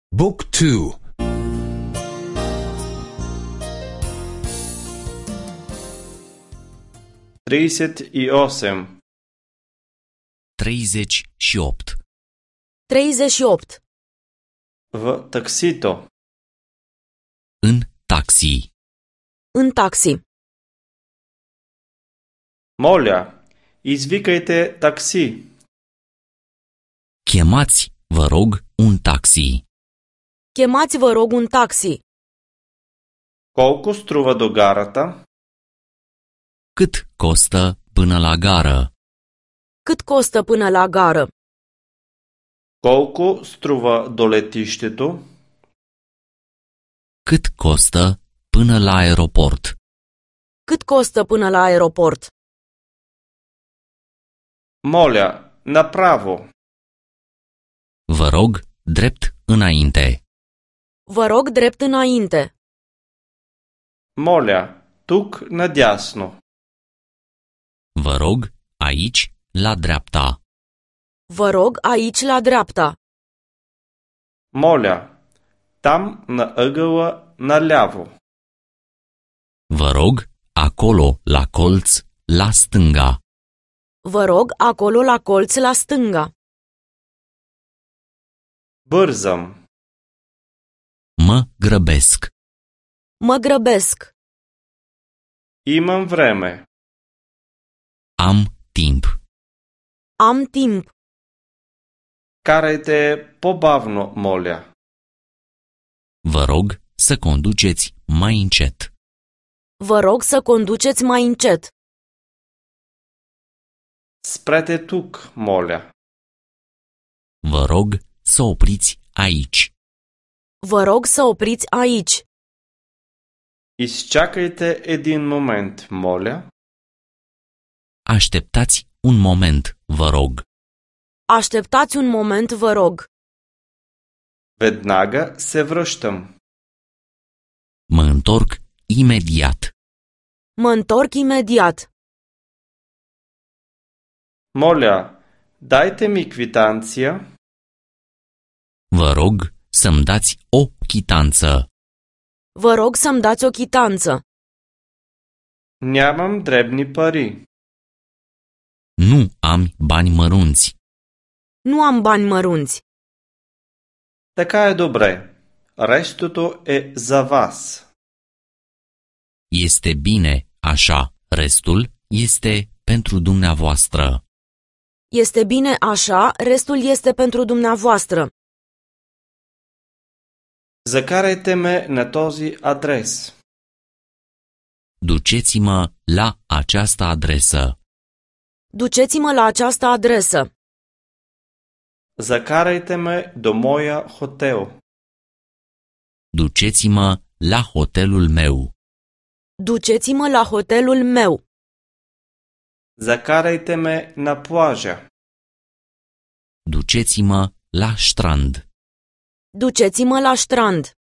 Book 2. 38. 38. 38. В таксито. În taxi. În taxi. Моля, извикайте такси. Chemați, vă rog, un taxi. Chemați, vă rog, un taxi. Колко струва до гарата? Cât costă până la gară? Cât costă până la gară? Колко струва до летището? Cât costă până la aeroport? Cât costă până la aeroport? Моля, направо. Vă rog, drept înainte. Vă rog, drept înainte. Моля, тук надясно. Vă rog, aici, la dreapta. Vă rog, aici la dreapta. Моля, там на ъгъла наляво. Vă rog, acolo, la colț, la stânga. Vă rog, acolo la colț la stânga. Бързам. Mă grăbesc. Mă grăbesc. Имам време. Am timp. Am timp. Карайте по-бавно, моля. Vă rog să conduceți mai încet. Vă rog să conduceți mai încet. Спрете тук, моля. Vă rog să opriți aici. Vă rog să opriți aici. Изчакайте един момент, моля. Așteptați un moment, vă rog. Așteptați un moment, vă rog. Веднага се връщам. Mă întorc imediat. Mă întorc imediat. Моля, дайте ми квитанция. Vă rog să-mi dați o chitanță. Vă rog să-mi dați o chitanță. Нямам дребни пари. Nu am bani mărunți. Nu am bani mărunți. Така е добре. Рестото е за вас. Este bine așa. Restul este pentru dumneavoastră. Este bine așa, restul este pentru dumneavoastră. Закарайте ме на този адрес. Duceți-mă la această adresă. Duceți-mă la această adresă. Закарайте ме до моя хотел. Duceți-mă la hotelul meu. Duceți-mă la hotelul meu. Закарайте ме на плажа. Duceți-mă la strand. Duceți-mă la strand.